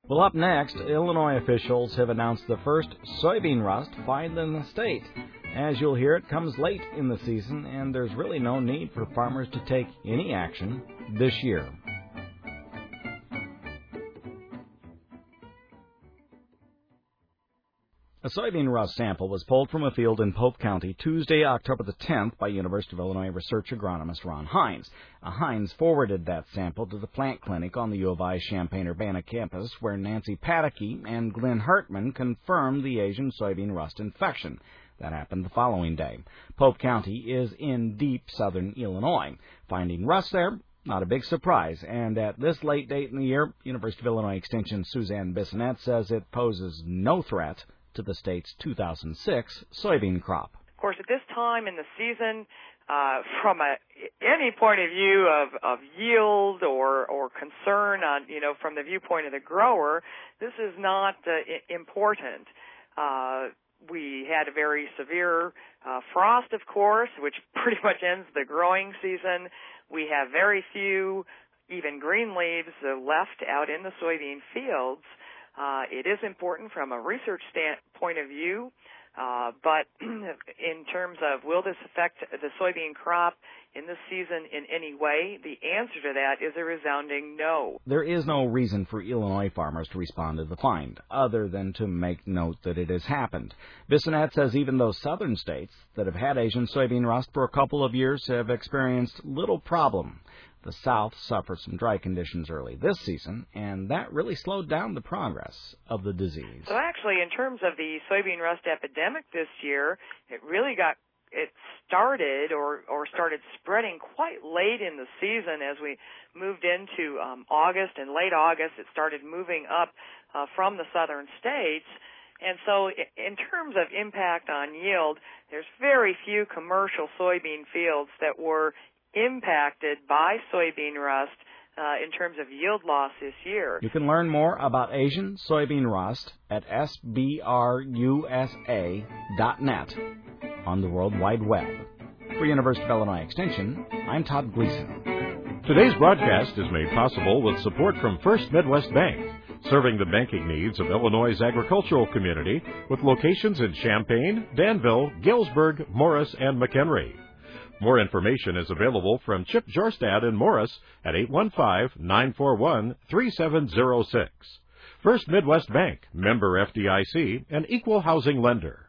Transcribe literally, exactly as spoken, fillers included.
Well, up next, Illinois officials have announced the first soybean rust find in the state. As you'll hear, it comes late in the season, and there's really no need for farmers to take any action this year. A soybean rust sample was pulled from a field in Pope County Tuesday, October the tenth, by University of Illinois research agronomist Ron Hines. Uh, Hines forwarded that sample to the plant clinic on the U of I Champaign-Urbana campus, where Nancy Pataky and Glenn Hartman confirmed the Asian soybean rust infection. That happened the following day. Pope County is in deep southern Illinois. Finding rust there, not a big surprise, and at this late date in the year, University of Illinois Extension Suzanne Bissonnette says it poses no threat to the state's two thousand six soybean crop. Of course, at this time in the season, uh, from a, any point of view of, of yield or, or concern on, you know, from the viewpoint of the grower, this is not uh, important. Uh, we had a very severe uh, frost, of course, which pretty much ends the growing season. We have very few, even green leaves, uh, left out in the soybean fields. Uh, it is important from a research stand, point of view, uh, but in terms of will this affect the soybean crop in this season in any way, the answer to that is a resounding no. There is no reason for Illinois farmers to respond to the find, other than to make note that it has happened. Bissonnette says even those southern states that have had Asian soybean rust for a couple of years have experienced little problem. The South suffered some dry conditions early this season, and that really slowed down the progress of the disease. So actually, in terms of the soybean rust epidemic this year, it really got, it started or, or started spreading quite late in the season as we moved into um, August and late August. It started moving up uh, from the southern states. And so in terms of impact on yield, there's very few commercial soybean fields that were impacted by soybean rust uh, in terms of yield loss this year. You can learn more about Asian soybean rust at S B R U S A dot net on the World Wide Web. For University of Illinois Extension, I'm Todd Gleason. Today's broadcast is made possible with support from First Midwest Bank, serving the banking needs of Illinois' agricultural community with locations in Champaign, Danville, Galesburg, Morris, and McHenry. More information is available from Chip Jorstad in Morris at eight one five, nine four one, three seven zero six. First Midwest Bank, member F D I C, an equal housing lender.